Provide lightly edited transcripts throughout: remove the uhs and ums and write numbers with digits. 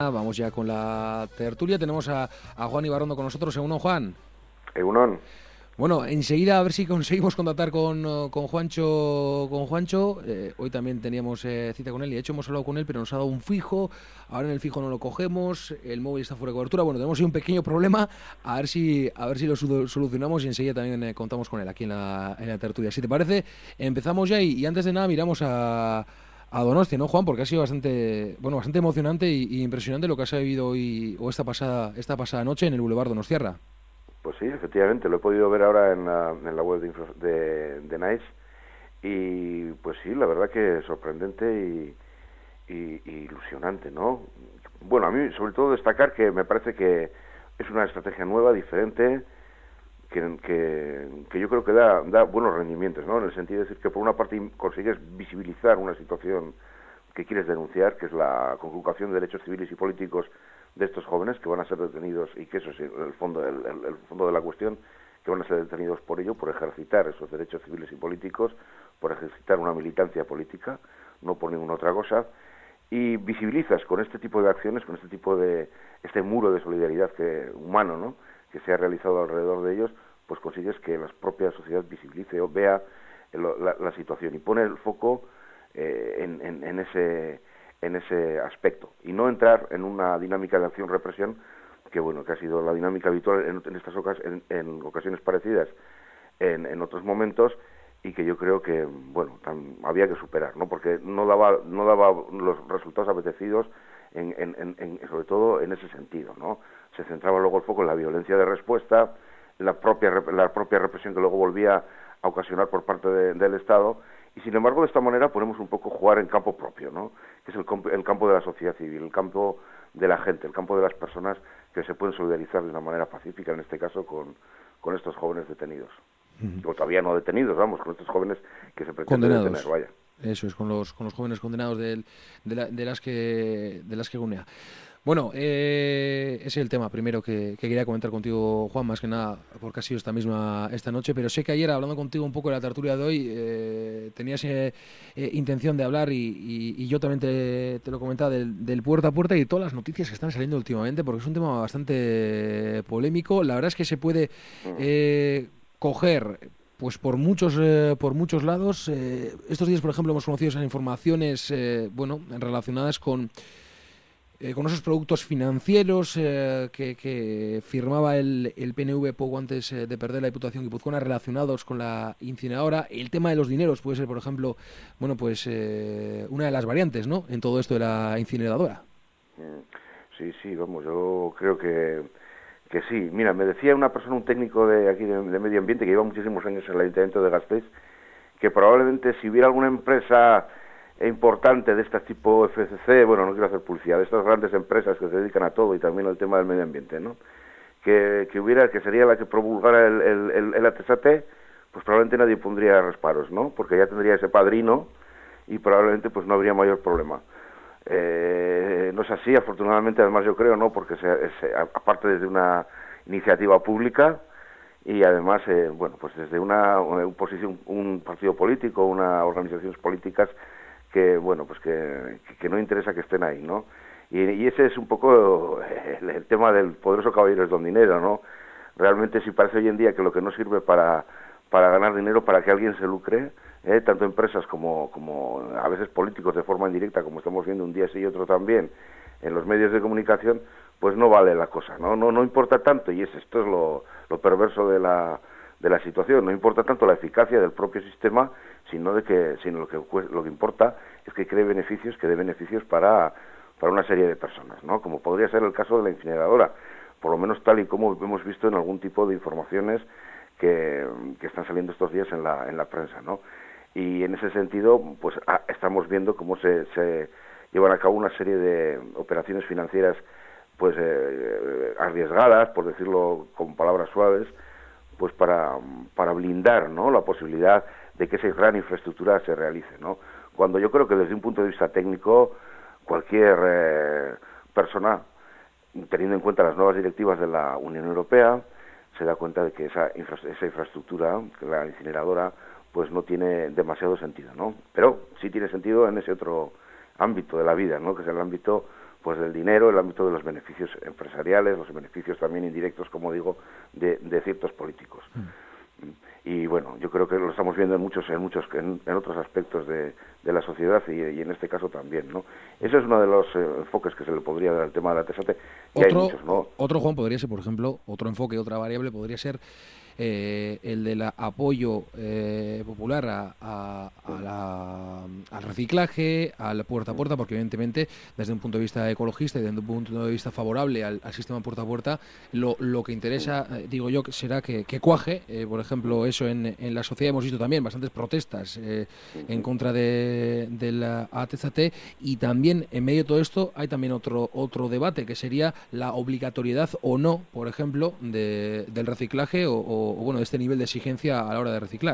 Vamos ya con la tertulia. Tenemos a Juan Ibarrondo con nosotros. Egunon, Juan. Egunon. Bueno, enseguida a ver si conseguimos contactar con Juancho. Hoy también teníamos cita con él y de hecho hemos hablado con él, pero nos ha dado un fijo. Ahora en el fijo no lo cogemos, el móvil está fuera de cobertura. Bueno, tenemos ahí un pequeño problema. A ver si lo solucionamos y enseguida también contamos con él aquí en la tertulia. Si te parece, empezamos ya y antes de nada miramos a Donosti, ¿no, Juan? Porque ha sido bastante emocionante y impresionante lo que has vivido hoy o esta pasada noche en el Boulevard Donostiarra. Pues sí, efectivamente, lo he podido ver ahora en la web de Nice y pues sí, la verdad que sorprendente y ilusionante, ¿no? Bueno, a mí sobre todo destacar que me parece que es una estrategia nueva, diferente, que yo creo que da buenos rendimientos, ¿no? En el sentido de decir que por una parte consigues visibilizar una situación que quieres denunciar, que es la conculcación de derechos civiles y políticos de estos jóvenes que van a ser detenidos, y que eso es el fondo de la cuestión, que van a ser detenidos por ello, por ejercitar esos derechos civiles y políticos, por ejercitar una militancia política, no por ninguna otra cosa, y visibilizas con este tipo de acciones, con este muro de solidaridad humano, ¿no?, que se ha realizado alrededor de ellos, pues consigues que la propia sociedad visibilice o vea la situación y pone el foco en ese aspecto, y no entrar en una dinámica de acción-represión que ha sido la dinámica habitual en estas en ocasiones parecidas en otros momentos, y que yo creo que había que superar, ¿no? Porque no daba los resultados apetecidos sobre todo en ese sentido, ¿no? Se centraba luego el foco en la violencia de respuesta, la propia represión que luego volvía a ocasionar por parte del Estado. Y sin embargo, de esta manera podemos un poco jugar en campo propio, ¿no?, que es el campo de la sociedad civil, el campo de la gente, el campo de las personas que se pueden solidarizar de una manera pacífica, en este caso con estos jóvenes detenidos. O todavía no detenidos, con estos jóvenes que se pretende detener, vaya. Eso es, con los jóvenes condenados de las que Gunea. Bueno, ese es el tema primero que quería comentar contigo, Juan, más que nada porque ha sido esta noche, pero sé que ayer, hablando contigo un poco de la tertulia de hoy, tenías intención de hablar y yo también te lo comentaba del puerta a puerta y de todas las noticias que están saliendo últimamente, porque es un tema bastante polémico. La verdad es que se puede coger pues por muchos lados. Estos días, por ejemplo, hemos conocido esas informaciones relacionadas con esos productos financieros que firmaba el PNV poco antes de perder la Diputación guipuzcoana, relacionados con la incineradora. El tema de los dineros puede ser, por ejemplo, una de las variantes, ¿no?, en todo esto de la incineradora. Sí, yo creo que sí. Mira, me decía una persona, un técnico de aquí de medio ambiente, que lleva muchísimos años en el Ayuntamiento de Gasteiz, que probablemente si hubiera alguna empresa importante de este tipo FCC, no quiero hacer publicidad, de estas grandes empresas que se dedican a todo y también al tema del medio ambiente, ¿no?, que sería la que promulgara el ATSAT, pues probablemente nadie pondría reparos, ¿no?, porque ya tendría ese padrino y probablemente pues no habría mayor problema. No es así, afortunadamente, además yo creo, ¿no?, porque aparte desde una iniciativa pública y además pues desde un partido político, unas organizaciones políticas que no interesa que estén ahí, ¿no? Y ese es un poco el tema del poderoso caballero es don dinero, ¿no? Realmente, si parece hoy en día que lo que no sirve para ganar dinero, para que alguien se lucre, tanto empresas como a veces políticos de forma indirecta, como estamos viendo un día sí y otro también en los medios de comunicación, pues no vale la cosa, no importa tanto, y esto es lo perverso de la situación. No importa tanto la eficacia del propio sistema, sino lo que importa es que dé beneficios para una serie de personas, ¿no?, como podría ser el caso de la incineradora, por lo menos tal y como hemos visto en algún tipo de informaciones que están saliendo estos días en la prensa, ¿no? Y en ese sentido, pues estamos viendo cómo se llevan a cabo una serie de operaciones financieras pues arriesgadas, por decirlo con palabras suaves, pues para blindar, ¿no?, la posibilidad de que esa gran infraestructura se realice, ¿no? Cuando yo creo que desde un punto de vista técnico, cualquier persona, teniendo en cuenta las nuevas directivas de la Unión Europea, se da cuenta de que esa infraestructura, que la incineradora, pues no tiene demasiado sentido, ¿no? Pero sí tiene sentido en ese otro ámbito de la vida, ¿no?, que es el ámbito pues del dinero, el ámbito de los beneficios empresariales, los beneficios también indirectos, como digo, de ciertos políticos. Y bueno, yo creo que lo estamos viendo en otros aspectos de la sociedad y en este caso también, ¿no? Ese es uno de los enfoques que se le podría dar al tema de la TST, y hay muchos, ¿no? Otro, Juan, podría ser, por ejemplo, otro enfoque, otra variable podría ser el del apoyo popular al reciclaje, al puerta a puerta, porque evidentemente desde un punto de vista ecologista y desde un punto de vista favorable al sistema puerta a puerta, lo que interesa, digo yo, será que cuaje, por ejemplo, eso en la sociedad. Hemos visto también bastantes protestas en contra de la ATZT, y también en medio de todo esto hay también otro debate, que sería la obligatoriedad o no, por ejemplo, del reciclaje o bueno, de este nivel de exigencia a la hora de reciclar.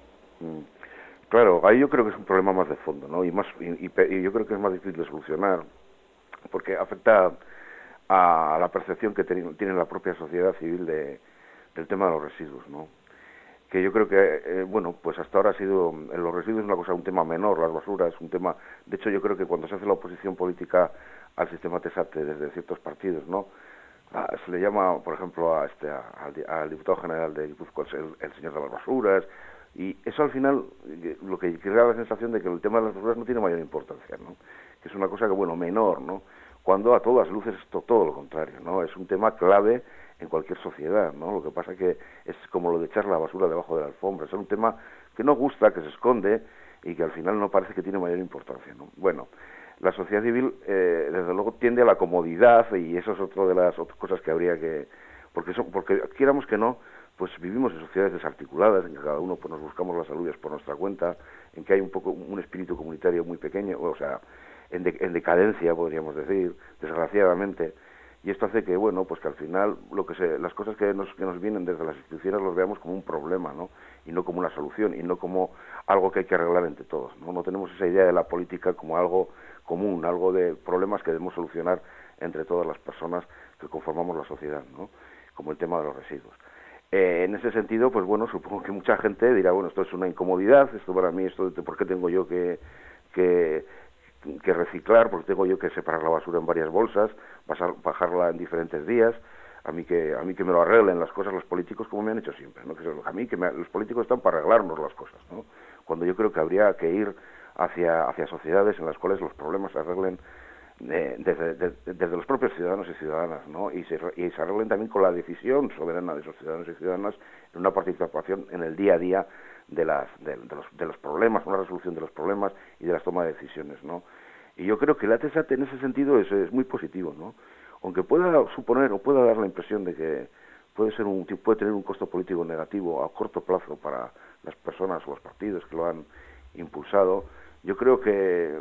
Claro, ahí yo creo que es un problema más de fondo, ¿no? Y yo creo que es más difícil de solucionar, porque afecta a la percepción que tiene la propia sociedad civil del tema de los residuos, ¿no? Que yo creo que, bueno, pues hasta ahora ha sido, los residuos es un tema menor, las basuras es un tema, de hecho yo creo que cuando se hace la oposición política al sistema TESATE desde ciertos partidos, ¿no? Se le llama, por ejemplo, al diputado general de Guipúzcoa el señor de las basuras, y eso al final lo que crea la sensación de que el tema de las basuras no tiene mayor importancia, ¿no? Que es una cosa que, bueno, menor, ¿no? Cuando a todas luces es todo lo contrario, ¿no? Es un tema clave en cualquier sociedad, ¿no? Lo que pasa que es como lo de echar la basura debajo de la alfombra, es un tema que no gusta, que se esconde y que al final no parece que tiene mayor importancia, ¿no? Bueno, la sociedad civil, desde luego, tiende a la comodidad, y eso es otra de las otras cosas que habría que... Porque quieramos que no, pues vivimos en sociedades desarticuladas, en que cada uno pues nos buscamos las saludes por nuestra cuenta, en que hay un espíritu comunitario muy pequeño, o sea, en decadencia, podríamos decir, desgraciadamente, y esto hace que, bueno, pues que al final las cosas que nos vienen desde las instituciones los veamos como un problema, ¿no? Y no como una solución, y no como algo que hay que arreglar entre todos, ¿no? No tenemos esa idea de la política como algo común, algo de problemas que debemos solucionar entre todas las personas que conformamos la sociedad, ¿no? Como el tema de los residuos. En ese sentido, pues bueno, supongo que mucha gente dirá, bueno, esto es una incomodidad, esto para mí, ¿por qué tengo yo que reciclar? Porque tengo yo que separar la basura en varias bolsas, bajarla en diferentes días, a mí que me lo arreglen las cosas los políticos, como me han hecho siempre, ¿no? Los políticos están para arreglarnos las cosas, ¿no? Cuando yo creo que habría que ir hacia sociedades en las cuales los problemas se arreglen desde los propios ciudadanos y ciudadanas, ¿no? Y se arreglen también con la decisión soberana de esos ciudadanos y ciudadanas en una participación en el día a día de los problemas, una resolución de los problemas y de las tomas de decisiones, ¿no? Y yo creo que la TESAT en ese sentido es muy positivo, ¿no? Aunque pueda suponer o pueda dar la impresión de que puede tener un costo político negativo a corto plazo para las personas o los partidos que lo han impulsado, yo creo que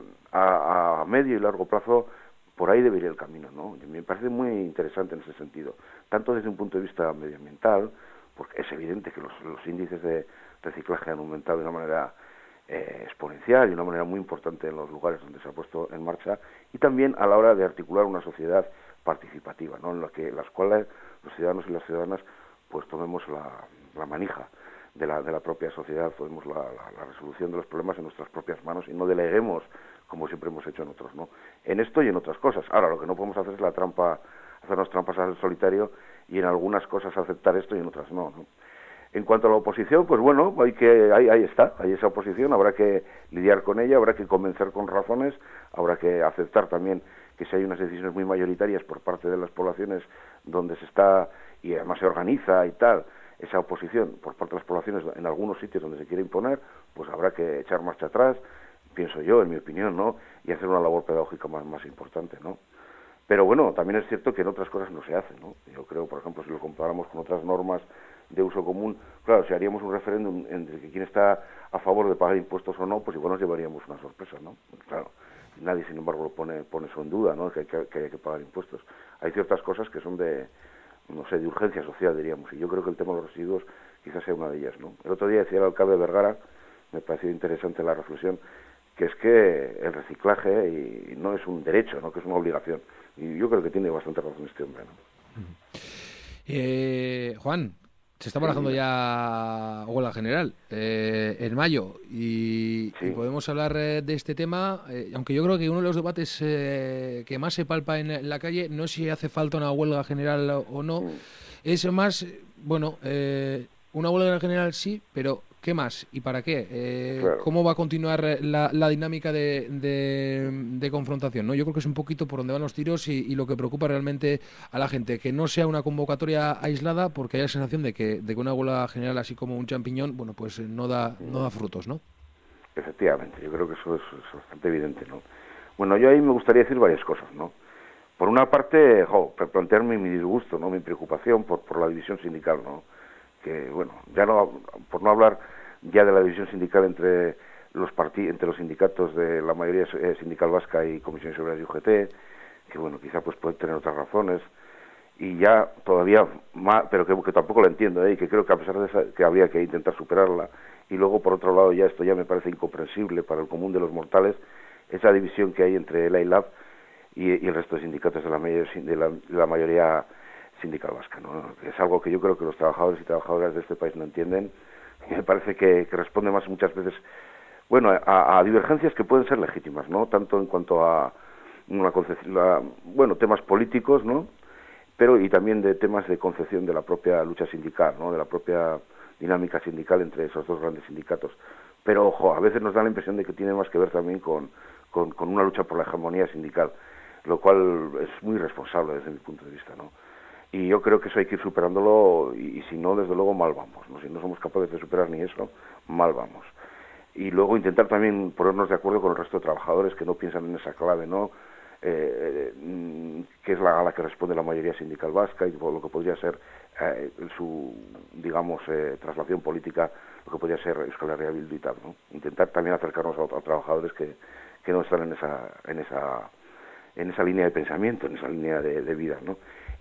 a medio y largo plazo por ahí debería ir el camino, ¿no? Y me parece muy interesante en ese sentido, tanto desde un punto de vista medioambiental, porque es evidente que los índices de reciclaje han aumentado de una manera exponencial y de una manera muy importante en los lugares donde se ha puesto en marcha, y también a la hora de articular una sociedad participativa, ¿no? En las cuales los ciudadanos y las ciudadanas pues tomemos la manija de la propia sociedad, tomemos la resolución de los problemas en nuestras propias manos y no deleguemos como siempre hemos hecho en otros, ¿no? En esto y en otras cosas. Ahora, lo que no podemos hacer es hacernos trampas al solitario y en algunas cosas aceptar esto y en otras no, ¿no? En cuanto a la oposición, pues bueno, ahí está, hay esa oposición, habrá que lidiar con ella, habrá que convencer con razones, habrá que aceptar también que si hay unas decisiones muy mayoritarias por parte de las poblaciones donde se está, y además se organiza y tal, esa oposición por parte de las poblaciones en algunos sitios donde se quiere imponer, pues habrá que echar marcha atrás, pienso yo, en mi opinión, ¿no? Y hacer una labor pedagógica más importante, ¿no? Pero bueno, también es cierto que en otras cosas no se hace, ¿no? Yo creo, por ejemplo, si lo comparamos con otras normas de uso común, claro, si haríamos un referéndum entre quién está a favor de pagar impuestos o no, pues igual nos llevaríamos una sorpresa, ¿no? Claro, nadie, sin embargo, lo pone eso en duda, ¿no? Que hay que pagar impuestos. Hay ciertas cosas que son de urgencia social, diríamos, y yo creo que el tema de los residuos quizás sea una de ellas, ¿no? El otro día decía el alcalde de Vergara, me pareció interesante la reflexión, que es que el reciclaje y no es un derecho, ¿no? Que es una obligación. Y yo creo que tiene bastante razón este hombre, ¿no? Juan, Se está barajando Sí, ya huelga general en mayo y sí, podemos hablar de este tema, aunque yo creo que uno de los debates que más se palpa en la calle no es si hace falta una huelga general o no, mm, es más, bueno, una huelga general sí, pero ¿qué más y para qué? claro. ¿Cómo va a continuar la dinámica de confrontación? ¿No? Yo creo que es un poquito por donde van los tiros y lo que preocupa realmente a la gente, que no sea una convocatoria aislada, porque hay la sensación de que una huelga general, así como un champiñón, bueno, pues no da frutos, ¿no? Efectivamente, yo creo que eso es bastante evidente, ¿no? Bueno, yo ahí me gustaría decir varias cosas, ¿no? Por una parte, plantearme mi disgusto, ¿no? Mi preocupación por la división sindical, ¿no? Que, bueno, ya no, por no hablar ya de la división sindical entre entre los sindicatos de la mayoría sindical vasca y Comisiones Obreras y UGT, que, bueno, quizá pues puede tener otras razones, y ya todavía más, pero que tampoco la entiendo, y que creo que a pesar de esa, que habría que intentar superarla, y luego por otro lado ya esto ya me parece incomprensible para el común de los mortales, esa división que hay entre el ILAB y el resto de sindicatos de la mayoría sindical vasca, ¿no? Es algo que yo creo que los trabajadores y trabajadoras de este país no entienden, y me parece que responde más muchas veces, bueno, a divergencias que pueden ser legítimas, ¿no? Tanto en cuanto a bueno, temas políticos, ¿no? Pero y también de temas de concepción de la propia lucha sindical, ¿no? De la propia dinámica sindical entre esos dos grandes sindicatos. Pero, ojo, a veces nos da la impresión de que tiene más que ver también con una lucha por la hegemonía sindical, lo cual es muy irresponsable desde mi punto de vista, ¿no? Y yo creo que eso hay que ir superándolo y si no, desde luego, mal vamos, ¿no? Si no somos capaces de superar ni eso, mal vamos. Y luego intentar también ponernos de acuerdo con el resto de trabajadores que no piensan en esa clave, ¿no? Que es a la que responde la mayoría sindical vasca y por lo que podría ser su, digamos, traslación política, lo que podría ser Euskal Herria Bildu y tal, ¿no? Intentar también acercarnos a trabajadores que no están en esa línea de pensamiento, en esa línea de vida, ¿no?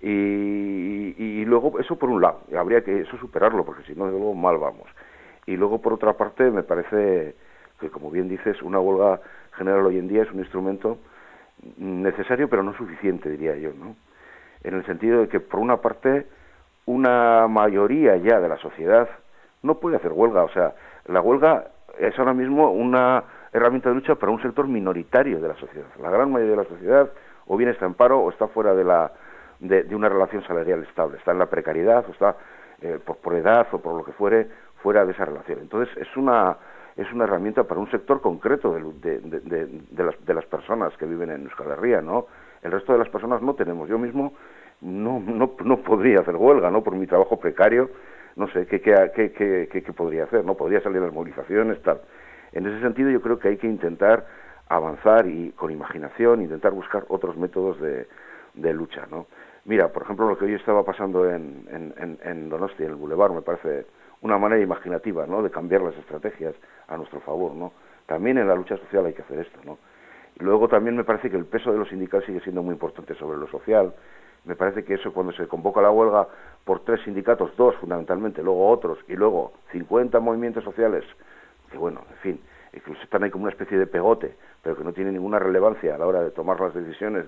Y luego, eso por un lado, habría que eso superarlo, porque si no, de luego mal vamos. Y luego, por otra parte, me parece que, como bien dices, una huelga general hoy en día es un instrumento necesario, pero no suficiente, diría yo, ¿no? En el sentido de que, por una parte, una mayoría ya de la sociedad no puede hacer huelga. O sea, la huelga es ahora mismo una herramienta de lucha para un sector minoritario de la sociedad. La gran mayoría de la sociedad o bien está en paro o está fuera de una relación salarial estable. Está en la precariedad o está, por edad o por lo que fuere, fuera de esa relación. Entonces, es una herramienta para un sector concreto de las personas que viven en Euskal Herria, ¿no? El resto de las personas no tenemos. Yo mismo no podría hacer huelga, ¿no? Por mi trabajo precario, no sé qué podría hacer, ¿no? Podría salir a las movilizaciones, tal. En ese sentido, yo creo que hay que intentar avanzar y con imaginación intentar buscar otros métodos de lucha, ¿no? Mira, por ejemplo, lo que hoy estaba pasando en Donosti, en el Boulevard, me parece una manera imaginativa, ¿no?, de cambiar las estrategias a nuestro favor, ¿no? También en la lucha social hay que hacer esto, ¿no? Y luego también me parece que el peso de los sindicatos sigue siendo muy importante sobre lo social. Me parece que eso, cuando se convoca la huelga por 3 sindicatos, 2 fundamentalmente, luego otros, y luego 50 movimientos sociales, que bueno, en fin, que están ahí como una especie de pegote, pero que no tienen ninguna relevancia a la hora de tomar las decisiones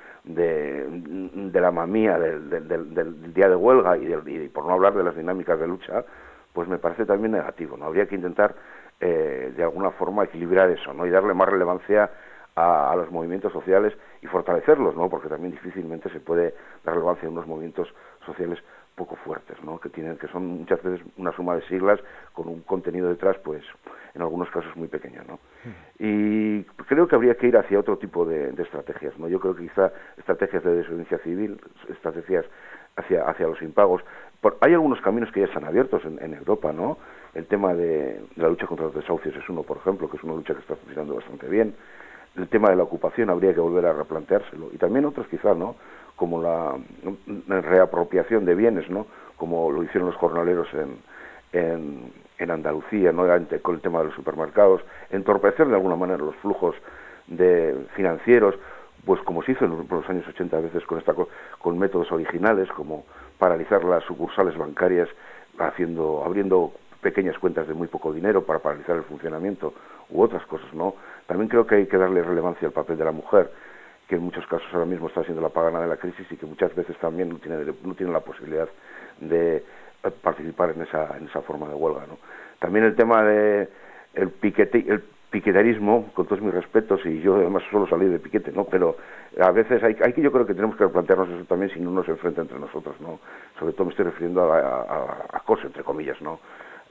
de la mamía del día de huelga y por no hablar de las dinámicas de lucha, pues me parece también negativo, ¿no? Habría que intentar de alguna forma equilibrar eso, ¿no? Y darle más relevancia a los movimientos sociales y fortalecerlos, ¿no? Porque también difícilmente se puede dar relevancia a unos movimientos sociales poco fuertes, ¿no? Que son muchas veces una suma de siglas con un contenido detrás, pues en algunos casos muy pequeño, ¿no? Y creo que habría que ir hacia otro tipo de estrategias, ¿no? Yo creo que quizá estrategias de desobediencia civil, estrategias hacia los impagos. Hay algunos caminos que ya están abiertos en Europa, ¿no? El tema de la lucha contra los desahucios es uno, por ejemplo, que es una lucha que está funcionando bastante bien. El tema de la ocupación habría que volver a replanteárselo. Y también otros quizá, ¿no?, como la reapropiación de bienes, ¿no?, como lo hicieron los jornaleros en Andalucía, ¿no?, con el tema de los supermercados, entorpecer de alguna manera los flujos financieros, pues como se hizo en los años 80 a veces con métodos originales, como paralizar las sucursales bancarias abriendo pequeñas cuentas de muy poco dinero para paralizar el funcionamiento u otras cosas, ¿no? También creo que hay que darle relevancia al papel de la mujer, que en muchos casos ahora mismo está siendo la pagana de la crisis y que muchas veces también no tiene la posibilidad de participar en esa forma de huelga, ¿no? También el tema de el piqueterismo, con todos mis respetos, y yo además solo salí de piquete, ¿no? Pero a veces hay que, yo creo que tenemos que plantearnos eso también si no nos enfrenta entre nosotros, ¿no? Sobre todo me estoy refiriendo a acoso, entre comillas, ¿no?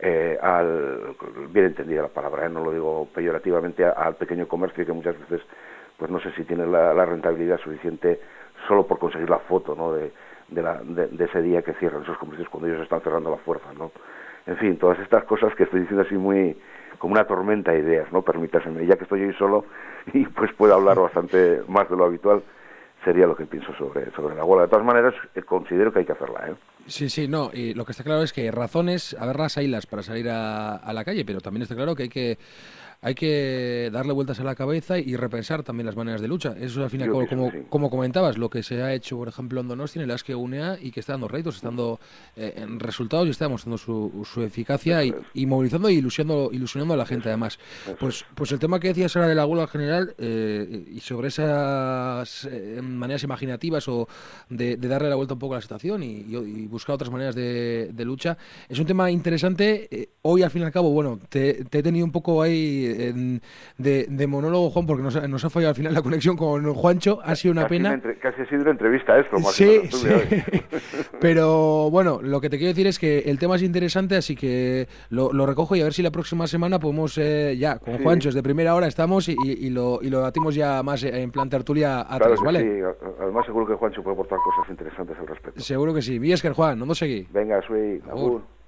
Bien entendida la palabra, no lo digo peyorativamente, al pequeño comercio que muchas veces, pues no sé si tiene la rentabilidad suficiente solo por conseguir la foto, ¿no? De ese día que cierran esos comercios cuando ellos están cerrando la fuerza, ¿no? En fin, todas estas cosas que estoy diciendo así muy como una tormenta de ideas, ¿no? Permítaseme, ya que estoy hoy solo y pues puedo hablar bastante más de lo habitual, sería lo que pienso sobre la huelga. De todas maneras, considero que hay que hacerla, ¿eh? Sí, no, y lo que está claro es que razones, haberlas haylas para salir a la calle, pero también está claro que hay que darle vueltas a la cabeza y repensar también las maneras de lucha. Eso al final, como comentabas, lo que se ha hecho, por ejemplo, en Donostia, en el Aske Unea, y que está dando réditos, está dando en resultados y está demostrando su eficacia y movilizando e ilusionando a la gente, además. Pues el tema que decías ahora de la huelga general y sobre esas maneras imaginativas o de darle la vuelta un poco a la situación y buscar otras maneras de lucha, es un tema interesante. Hoy, al fin y al cabo, bueno, te he tenido un poco ahí de monólogo, Juan, porque nos ha fallado al final la conexión con Juancho. Ha sido una pena. Casi ha sido una entrevista esto, más sí. Pero bueno, lo que te quiero decir es que el tema es interesante, así que lo recojo y a ver si la próxima semana podemos ya, con Juancho, desde primera hora estamos y lo debatimos ya más en plan tertulia atrás, ¿vale? Sí, además seguro que Juancho puede aportar cosas interesantes al respecto. Seguro que sí. Miesker, Juan, no nos seguí. Venga, soy agur.